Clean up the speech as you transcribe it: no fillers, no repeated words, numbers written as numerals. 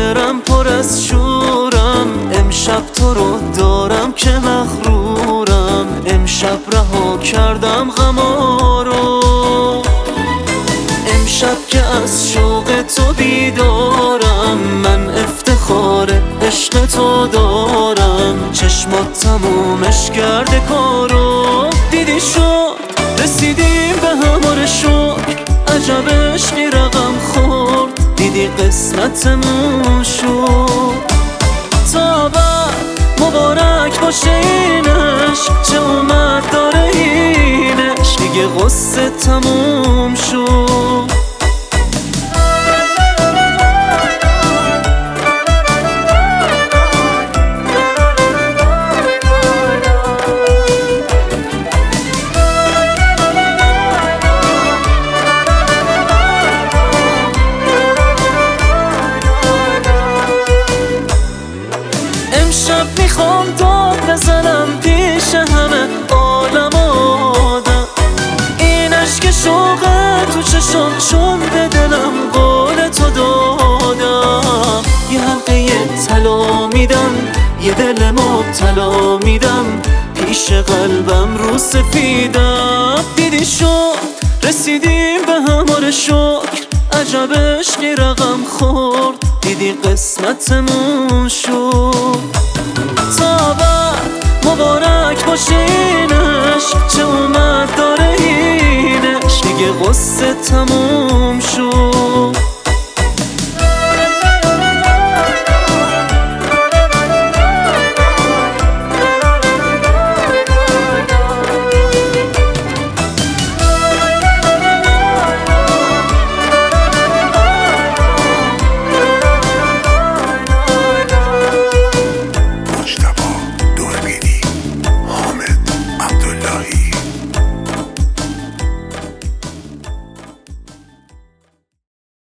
برم پر از شورم، امشب تو رو دارم که مغرورم، امشب رها کردم غما رو، امشب که از شوق تو بیدارم، من افتخار عشق تو دارم، چشمات تمومش کرده کارو. دیدی شد رسیدیم به هماره شکر، عجب عشقی رقم خورد، دیدی قسمتمون شد. تا بعد مبارک باشه اینش، چه اومد داره اینش، دیگه غصه تموم شد. امشب میخوام داد بزنم پیش همه عالم آدم، این عشق شوق تو چشم چون به دلم قول تو دادم. یه حلقه طلا میدم، یه دل مبتلا میدم، پیش قلبم رو سفیدم. دیدی شد رسیدیم به هماره شکر، عجب عشقی رقم خورد، دیدی قسمتمون شد. تا بعد مبارک باشه اینش، چه اومد داره اینش، دیگه غصه تموم